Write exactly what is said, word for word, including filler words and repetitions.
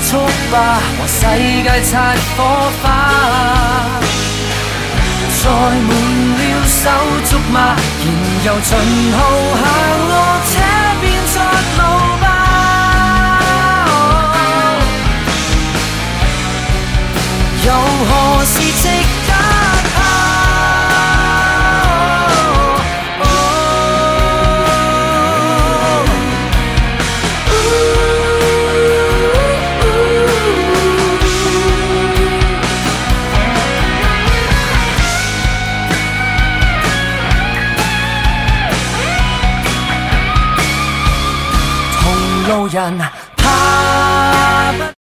速吧，和世界擦火花。再滿了手足嗎？燃油盡耗，行路車變窄路吧。又何時值得啊？路人